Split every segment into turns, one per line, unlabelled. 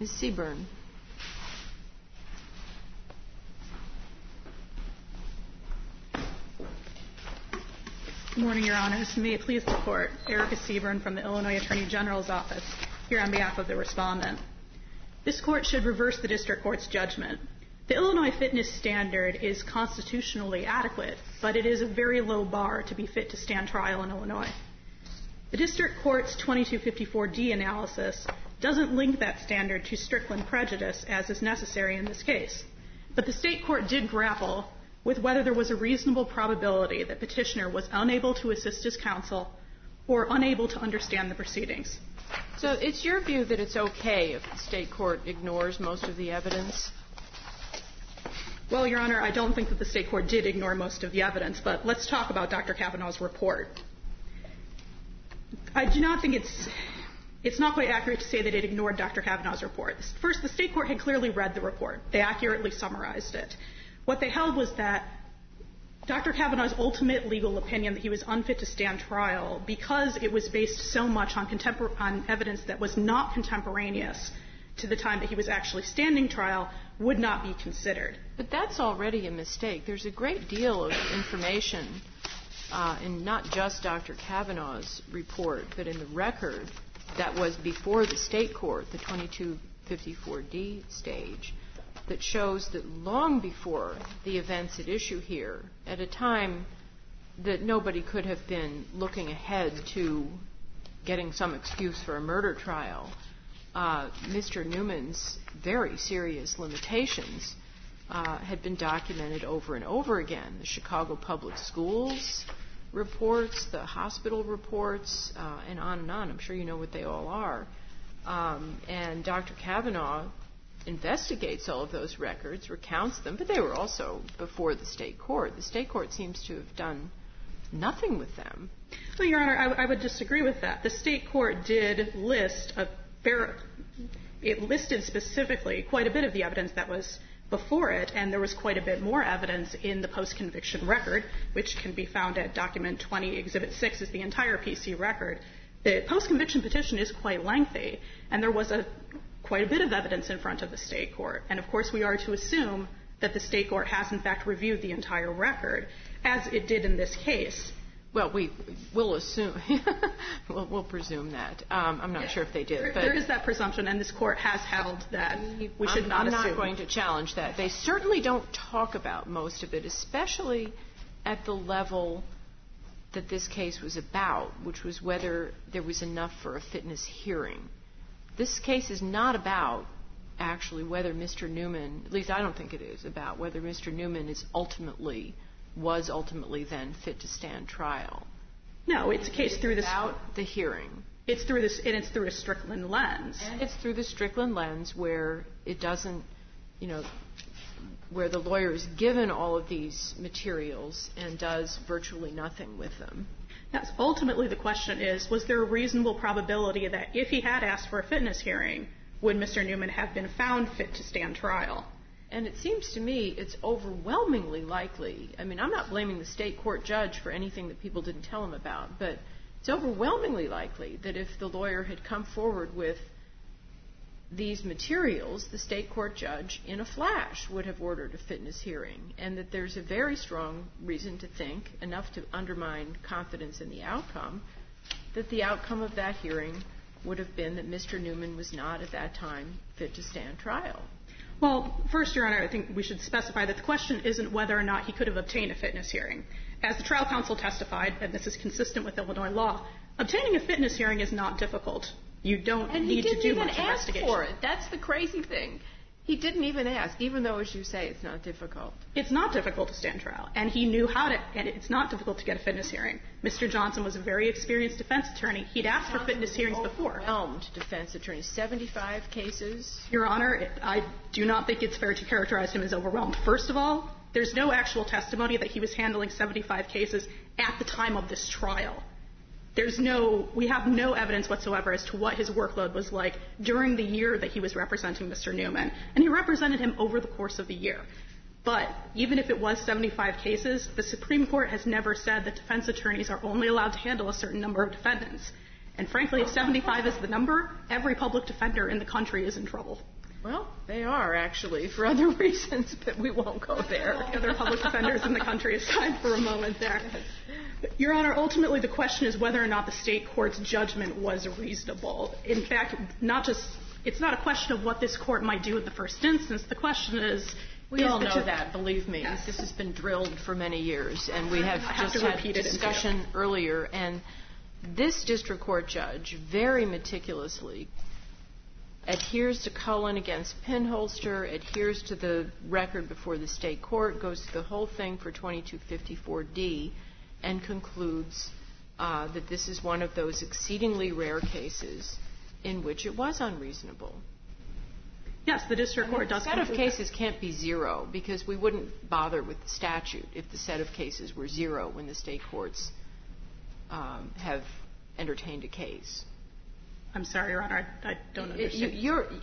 Ms. Seaburn.
Good morning, Your Honors. May it please the Court. Erica Seaburn from the Illinois Attorney General's Office, here on behalf of the respondent. This Court should reverse the District Court's judgment. The Illinois fitness standard is constitutionally adequate, but it is a very low bar to be fit to stand trial in Illinois. The District Court's 2254D analysis doesn't link that standard to Strickland prejudice, as is necessary in this case. But the State Court did grapple with whether there was a reasonable probability that petitioner was unable to assist his counsel or unable to understand the proceedings.
So it's your view that it's okay if the State Court ignores most of the evidence?
Well, Your Honor, I don't think that the State Court did ignore most of the evidence, but let's talk about Dr. Kavanaugh's report. I do not think it's not quite accurate to say that it ignored Dr. Kavanaugh's report. First, the State Court had clearly read the report. They accurately summarized it. What they held was that Dr. Kavanaugh's ultimate legal opinion that he was unfit to stand trial, because it was based so much on evidence that was not contemporaneous to the time that he was actually standing trial, would not be considered.
But that's already a mistake. There's a great deal of information in not just Dr. Kavanaugh's report, but in the record that was before the State Court, the 2254D stage, that shows that long before the events at issue here, at a time that nobody could have been looking ahead to getting some excuse for a murder trial, Mr. Newman's very serious limitations had been documented over and over again. The Chicago Public Schools reports, the hospital reports, and on and on. I'm sure you know what they all are. And Dr. Kavanaugh investigates all of those records, recounts them, but they were also before the State Court. The State Court seems to have done nothing with them.
Well, Your Honor, I would disagree with that. The State Court did list it listed specifically quite a bit of the evidence that was before it, and there was quite a bit more evidence in the post-conviction record, which can be found at Document 20, Exhibit 6 is the entire PC record. The post-conviction petition is quite lengthy, and there was quite a bit of evidence in front of the State Court. And, of course, we are to assume that the State Court has, in fact, reviewed the entire record, as it did in this case.
Well, we'll assume. we'll presume that. I'm not sure if they did.
There is that presumption, and this Court has held that we should not assume.
I'm not going to challenge that. They certainly don't talk about most of it, especially at the level that this case was about, which was whether there was enough for a fitness hearing. This case is not about actually whether Mr. Newman, at least I don't think it is, about whether Mr. Newman was ultimately then fit to stand trial.
No, it's a case through this.
About the hearing.
It's through this, and it's through a Strickland lens.
And it's through the Strickland lens where it doesn't, where the lawyer is given all of these materials and does virtually nothing with them.
Yes, ultimately the question is, was there a reasonable probability that if he had asked for a fitness hearing, would Mr. Newman have been found fit to stand trial?
And it seems to me it's overwhelmingly likely. I mean, I'm not blaming the State Court judge for anything that people didn't tell him about, but it's overwhelmingly likely that if the lawyer had come forward with these materials, the State Court judge in a flash would have ordered a fitness hearing, and that there's a very strong reason to think, enough to undermine confidence in the outcome, that the outcome of that hearing would have been that Mr. Newman was not at that time fit to stand trial.
Well, first, Your Honor, I think we should specify that the question isn't whether or not he could have obtained a fitness hearing. As the trial counsel testified, and this is consistent with Illinois law, obtaining a fitness hearing is not difficult. You don't need to do much investigation.
And he didn't even ask for it. That's the crazy thing. He didn't even ask, even though, as you say, it's not difficult.
It's not difficult to stand trial, and he knew how to, and it's not difficult to get a fitness hearing. Mr. Johnson was a very experienced defense attorney. He'd asked for fitness hearings before.
Overwhelmed defense attorney, 75 cases.
Your Honor, I do not think it's fair to characterize him as overwhelmed. First of all, there's no actual testimony that he was handling 75 cases at the time of this trial. We have no evidence whatsoever as to what his workload was like during the year that he was representing Mr. Newman. And he represented him over the course of the year. But even if it was 75 cases, the Supreme Court has never said that defense attorneys are only allowed to handle a certain number of defendants. And frankly, if 75 is the number, every public defender in the country is in trouble.
Well, they are, actually, for other reasons, but we won't go there.
The other public defenders in the country aside for a moment there. Your Honor, ultimately the question is whether or not the state court's judgment was reasonable. In fact, it's not a question of what this court might do in the first instance. The question is...
We all know that, believe me. Yes. This has been drilled for many years, and we have just had discussion earlier. And this district court judge very meticulously adheres to Cullen against Pinholster, adheres to the record before the state court, goes through the whole thing for 2254D, and concludes that this is one of those exceedingly rare cases in which it was unreasonable.
Yes, the district court does.
The set of cases can't be zero, because we wouldn't bother with the statute if the set of cases were zero when the state courts have entertained a case.
I'm sorry, Your Honor, I don't understand.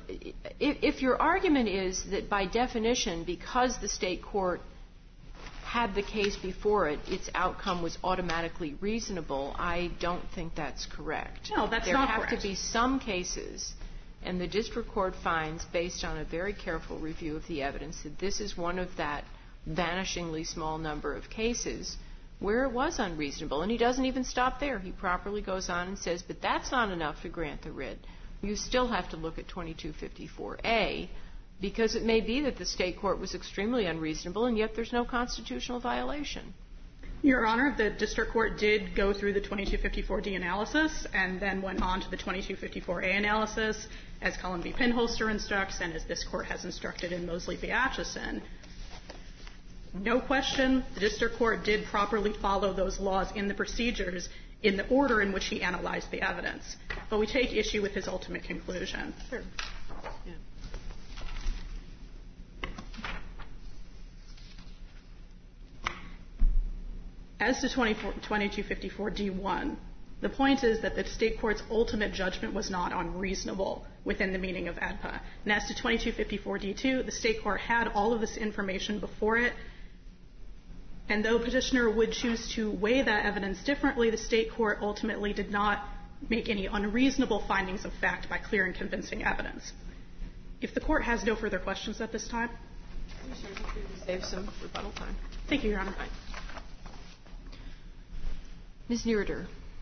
If your argument is that by definition, because the state court had the case before it, its outcome was automatically reasonable, I don't think that's correct.
No, that's not correct.
There have to be some cases, and the district court finds, based on a very careful review of the evidence, that this is one of that vanishingly small number of cases where it was unreasonable. And he doesn't even stop there. He properly goes on and says, but that's not enough to grant the writ. You still have to look at 2254A, because it may be that the state court was extremely unreasonable, and yet there's no constitutional violation.
Your Honor, the district court did go through the 2254D analysis and then went on to the 2254A analysis, as Cullen v. Pinholster instructs and as this court has instructed in Mosley v. Atchison. No question, the district court did properly follow those laws in the procedures in the order in which he analyzed the evidence. But we take issue with his ultimate conclusion.
Sure. Yeah.
As to 2254D1, the point is that the state court's ultimate judgment was not unreasonable within the meaning of AEDPA. And as to 2254D2, the state court had all of this information before it, and though petitioner would choose to weigh that evidence differently, the state court ultimately did not make any unreasonable findings of fact by clear and convincing evidence. If the court has no further questions at this time.
Save some rebuttal time.
Thank you, Your Honor.
Ms. Neurider.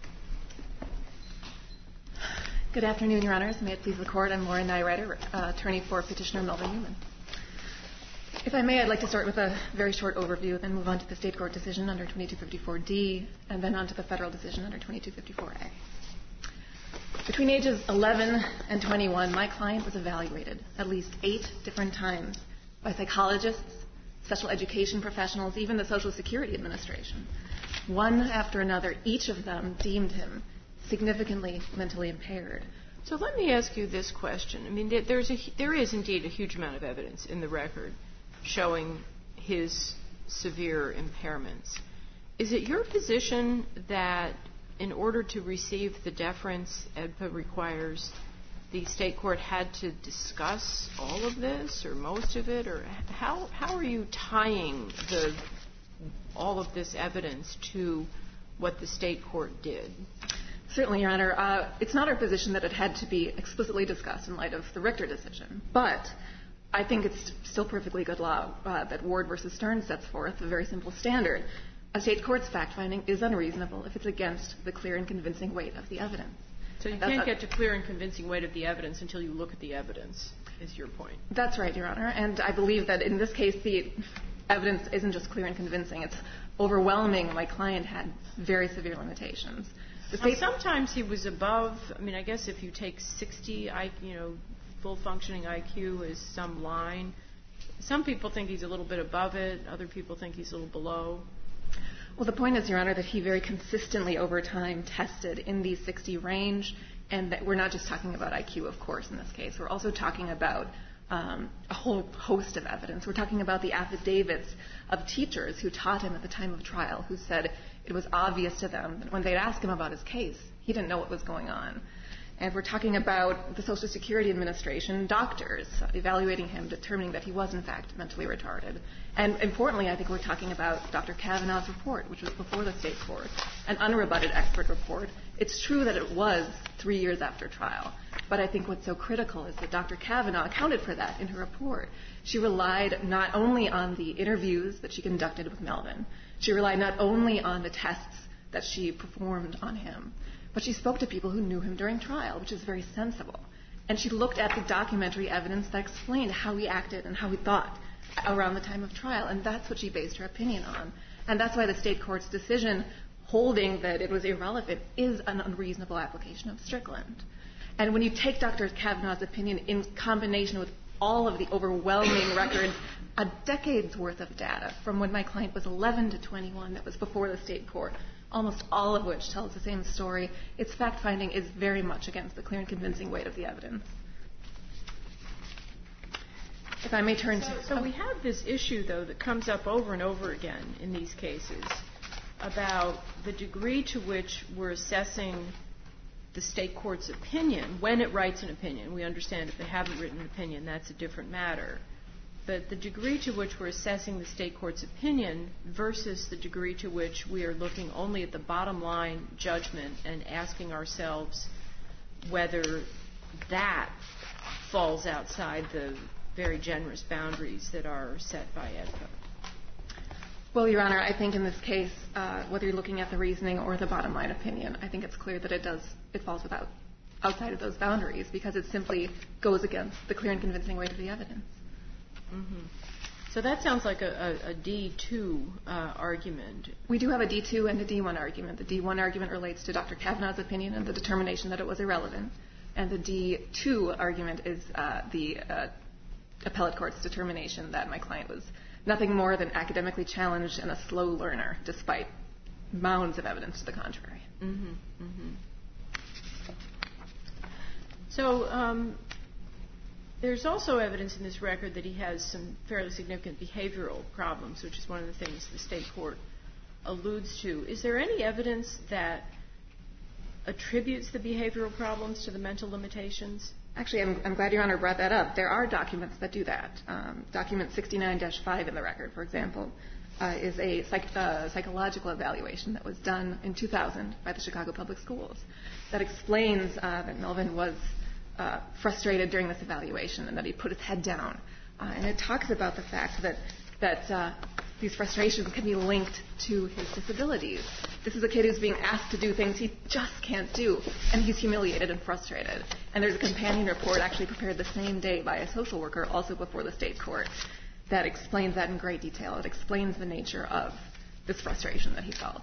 Good afternoon, Your Honors. May it please the Court. I'm Laura Nyrider, attorney for Petitioner Melvin Newman. If I may, I'd like to start with a very short overview, then move on to the state court decision under 2254D, and then on to the federal decision under 2254A. Between ages 11 and 21, my client was evaluated at least 8 different times by psychologists, special education professionals, even the Social Security Administration. One after another, each of them deemed him significantly mentally impaired.
So let me ask you this question. I mean, there is indeed a huge amount of evidence in the record showing his severe impairments. Is it your position that in order to receive the deference AEDPA requires, the state court had to discuss all of this or most of it? Or how are you tying all of this evidence to what the state court did?
Certainly, Your Honor. It's not our position that it had to be explicitly discussed in light of the Richter decision, but I think it's still perfectly good law that Ward v. Stern sets forth a very simple standard. A state court's fact-finding is unreasonable if it's against the clear and convincing weight of the evidence.
So you can't get to clear and convincing weight of the evidence until you look at the evidence, is your point?
That's right, Your Honor. And I believe that in this case, the evidence isn't just clear and convincing. It's overwhelming. My client had very severe limitations.
Sometimes he was above. I mean, I guess if you take 60, full functioning IQ as some line, some people think he's a little bit above it. Other people think he's a little below.
Well, the point is, Your Honor, that he very consistently over time tested in the 60 range, and that we're not just talking about IQ, of course, in this case. We're also talking about a whole host of evidence. We're talking about the affidavits of teachers who taught him at the time of trial, who said it was obvious to them that when they'd ask him about his case, he didn't know what was going on. And we're talking about the Social Security Administration doctors evaluating him, determining that he was, in fact, mentally retarded. And importantly, I think we're talking about Dr. Kavanaugh's report, which was before the state court, an unrebutted expert report It's true that it was 3 years after trial, but I think what's so critical is that Dr. Kavanaugh accounted for that in her report. She relied not only on the interviews that she conducted with Melvin, she relied not only on the tests that she performed on him, but she spoke to people who knew him during trial, which is very sensible. And she looked at the documentary evidence that explained how he acted and how he thought around the time of trial, and that's what she based her opinion on. And that's why the state court's decision holding that it was irrelevant is an unreasonable application of Strickland. And when you take Dr. Kavanaugh's opinion in combination with all of the overwhelming records, a decade's worth of data from when my client was 11 to 21 that was before the state court, almost all of which tells the same story, its fact-finding is very much against the clear and convincing weight of the evidence. If I may turn to...
So we have this issue, though, that comes up over and over again in these cases about the degree to which we're assessing the state court's opinion when it writes an opinion. We understand if they haven't written an opinion, that's a different matter. But the degree to which we're assessing the state court's opinion versus the degree to which we are looking only at the bottom line judgment and asking ourselves whether that falls outside the very generous boundaries that are set by AEDPA.
Well, Your Honor, I think in this case, whether you're looking at the reasoning or the bottom line opinion, I think it's clear that it falls outside of those boundaries because it simply goes against the clear and convincing weight of the evidence.
Mm-hmm. So that sounds like a D2 argument.
We do have a D2 and a D1 argument. The D1 argument relates to Dr. Kavanaugh's opinion and the determination that it was irrelevant. And the D2 argument is the appellate court's determination that my client was nothing more than academically challenged and a slow learner, despite mounds of evidence to the contrary.
Mm-hmm. Mm-hmm. So there's also evidence in this record that he has some fairly significant behavioral problems, which is one of the things the state court alludes to. Is there any evidence that attributes the behavioral problems to the mental limitations?
Actually, I'm glad Your Honor brought that up. There are documents that do that. Document 69-5 in the record, for example, is a psychological evaluation that was done in 2000 by the Chicago Public Schools that explains that Melvin was frustrated during this evaluation and that he put his head down. And it talks about the fact that these frustrations can be linked to his disabilities. This is a kid who's being asked to do things he just can't do, and he's humiliated and frustrated. And there's a companion report actually prepared the same day by a social worker, also before the state court, that explains that in great detail. It explains the nature of this frustration that he felt.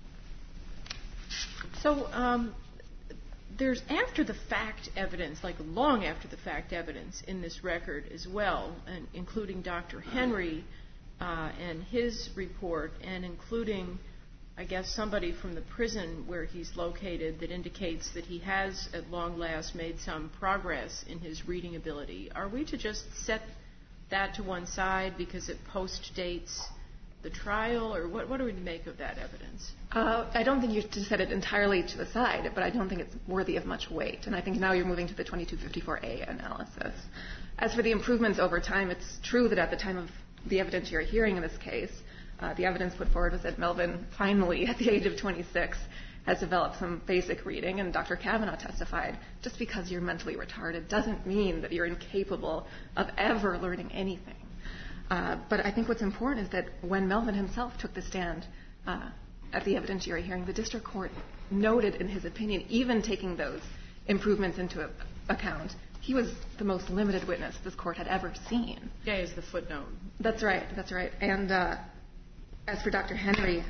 So there's after-the-fact evidence, like long after-the-fact evidence in this record as well, and including Dr. Henry and his report, and including, I guess, somebody from the prison where he's located that indicates that he has, at long last, made some progress in his reading ability. Are we to just set that to one side because it post-dates the trial, or what do we make of that evidence?
I don't think you have to set it entirely to the side, but I don't think it's worthy of much weight. And I think now you're moving to the 2254A analysis. As for the improvements over time, it's true that at the time of the evidence you're hearing in this case, the evidence put forward was that Melvin finally, at the age of 26, has developed some basic reading, and Dr. Kavanaugh testified, just because you're mentally retarded doesn't mean that you're incapable of ever learning anything. But I think what's important is that when Melvin himself took the stand at the evidence you're hearing, the district court noted in his opinion, even taking those improvements into account, he was the most limited witness this court had ever seen.
Yeah, is the footnote.
That's right. And as for Dr. Henry,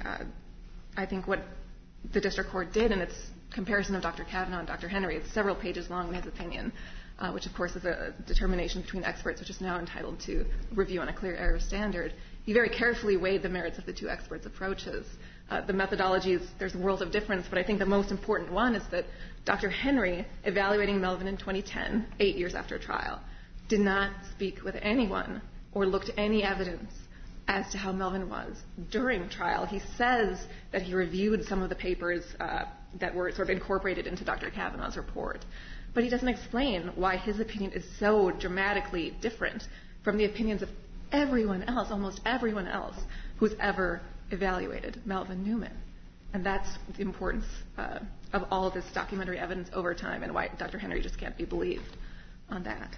I think what the district court did in its comparison of Dr. Kavanaugh and Dr. Henry, it's several pages long in his opinion, which of course is a determination between experts, which is now entitled to review on a clear error standard. He very carefully weighed the merits of the two experts' approaches. The methodologies, there's a world of difference, but I think the most important one is that Dr. Henry, evaluating Melvin in 2010, 8 years after trial, did not speak with anyone or look to any evidence as to how Melvin was during trial. He says that he reviewed some of the papers that were sort of incorporated into Dr. Kavanaugh's report, but he doesn't explain why his opinion is so dramatically different from the opinions of everyone else, almost everyone else, who's ever evaluated Melvin Newman. And that's the importance of all of this documentary evidence over time and why Dr. Henry just can't be believed on that.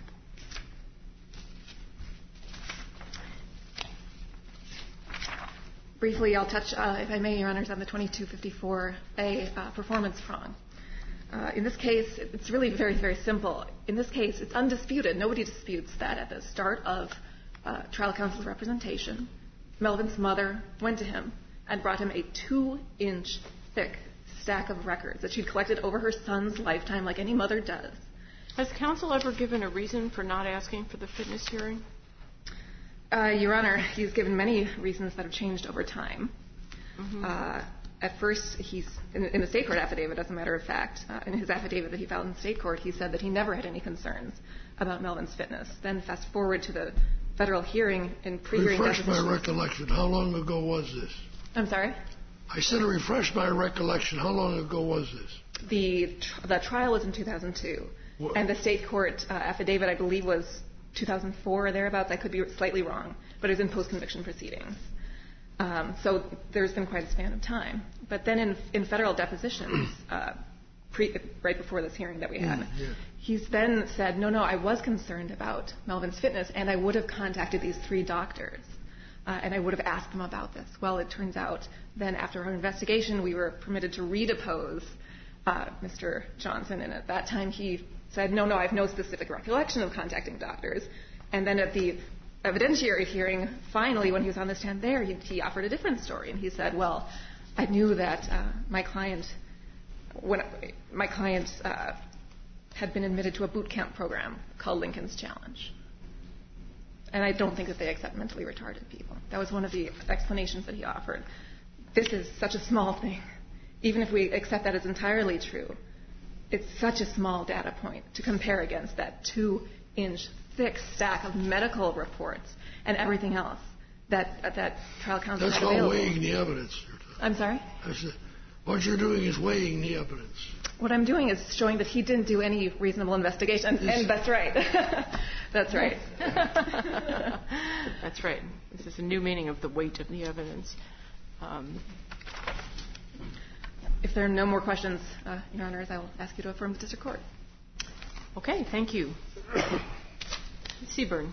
Briefly, I'll touch, if I may, Your Honors, on the 2254A performance prong. In this case, it's really very, very simple. In this case, it's undisputed. Nobody disputes that at the start of trial counsel's representation, Melvin's mother went to him and brought him a 2-inch thick stack of records that she'd collected over her son's lifetime like any mother does.
Has counsel ever given a reason for not asking for the fitness hearing?
Your Honor, he's given many reasons that have changed over time. Mm-hmm. At first, he's in the state court affidavit, as a matter of fact, in his affidavit that he filed in state court, he said that he never had any concerns about Melvin's fitness. Then fast forward to the federal hearing in pre-hearing depositions.
Refresh my recollection. How long ago was this?
I'm sorry?
I said refresh my recollection. How long ago was this?
The trial was in 2002. What? And the state court affidavit, I believe, was 2004 or thereabouts. I could be slightly wrong, but it was in post-conviction proceedings. So there's been quite a span of time. But then in federal depositions, right before this hearing that we had, he's then said, no, I was concerned about Melvin's fitness, and I would have contacted these 3 doctors, and I would have asked them about this. Well, it turns out then after our investigation, we were permitted to redepose Mr. Johnson, and at that time he said, no, I have no specific recollection of contacting doctors. And then at the evidentiary hearing, finally, when he was on the stand there, he offered a different story. And he said, well, I knew that my client had been admitted to a boot camp program called Lincoln's Challenge. And I don't think that they accept mentally retarded people. That was one of the explanations that he offered. This is such a small thing. Even if we accept that as entirely true, it's such a small data point to compare against that 2-inch thick stack of medical reports and everything else that trial counsel had available.
That's all weighing the evidence.
I'm sorry?
What you're doing is weighing the evidence.
What I'm doing is showing that he didn't do any reasonable investigation, and that's right. That's right.
That's right. This is a new meaning of the weight of the evidence.
If there are no more questions, Your Honors, I will ask you to affirm the district court.
Okay, thank you. Seaburn.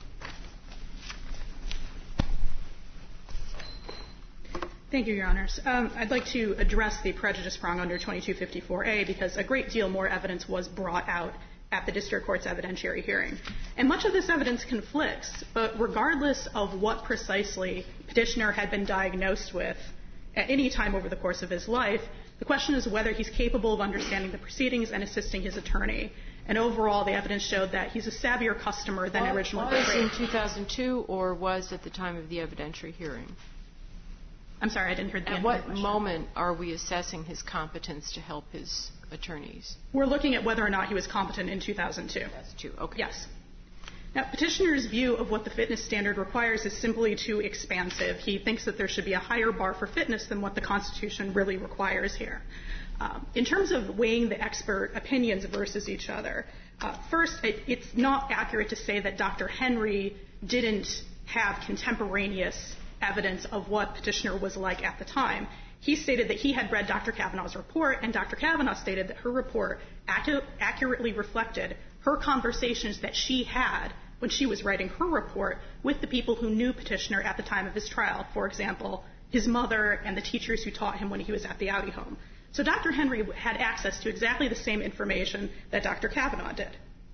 Thank you, Your Honors. I'd like to address the prejudice prong under 2254A because a great deal more evidence was brought out at the district court's evidentiary hearing. And much of this evidence conflicts, but regardless of what precisely petitioner had been diagnosed with at any time over the course of his life, the question is whether he's capable of understanding the proceedings and assisting his attorney. And overall, the evidence showed that he's a savvier customer than originally portrayed.
Was in 2002 or was at the time of the evidentiary hearing?
I'm sorry, I didn't hear the end
of
the
question.
question.
At what moment are we assessing his competence to help his attorneys?
We're looking at whether or not he was competent in 2002.
That's true. Okay.
Yes. Now, petitioner's view of what the fitness standard requires is simply too expansive. He thinks that there should be a higher bar for fitness than what the Constitution really requires here. In terms of weighing the expert opinions versus each other, first, it's not accurate to say that Dr. Henry didn't have contemporaneous evidence of what petitioner was like at the time. He stated that he had read Dr. Kavanaugh's report, and Dr. Kavanaugh stated that her report accurately reflected her conversations that she had when she was writing her report with the people who knew petitioner at the time of his trial. For example, his mother and the teachers who taught him when he was at the Audi home. So Dr. Henry had access to exactly the same information that Dr. Kavanaugh did.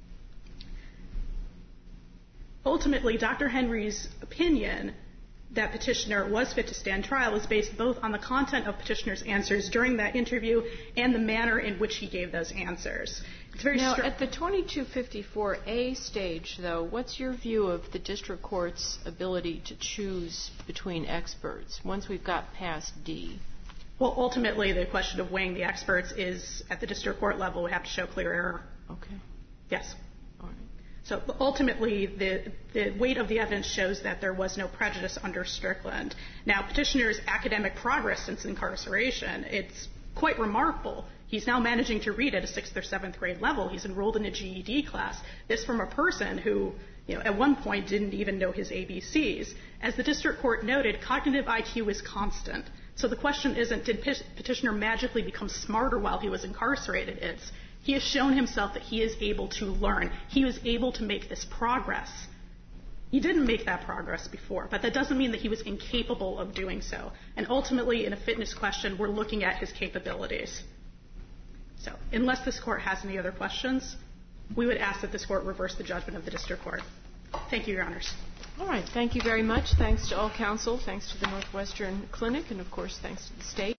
Ultimately, Dr. Henry's opinion that petitioner was fit to stand trial is based both on the content of petitioner's answers during that interview and the manner in which he gave those answers. It's very
now, at the 2254A stage, though, what's your view of the district court's ability to choose between experts once we've got past D?
Well, ultimately, the question of weighing the experts is, at the district court level, we have to show clear error.
Okay.
Yes.
All right.
So ultimately, the weight of the evidence shows that there was no prejudice under Strickland. Now, petitioner's academic progress since incarceration, it's quite remarkable. He's now managing to read at a 6th or 7th grade level. He's enrolled in a GED class. This from a person who, at one point didn't even know his ABCs. As the district court noted, cognitive IQ is constant. So the question isn't, did petitioner magically become smarter while he was incarcerated? It's, he has shown himself that he is able to learn. He was able to make this progress. He didn't make that progress before, but that doesn't mean that he was incapable of doing so. And ultimately, in a fitness question, we're looking at his capabilities. So unless this court has any other questions, we would ask that this court reverse the judgment of the district court. Thank you, Your Honors.
All right. Thank you very much. Thanks to all counsel. Thanks to the Northwestern Clinic. And, of course, thanks to the state.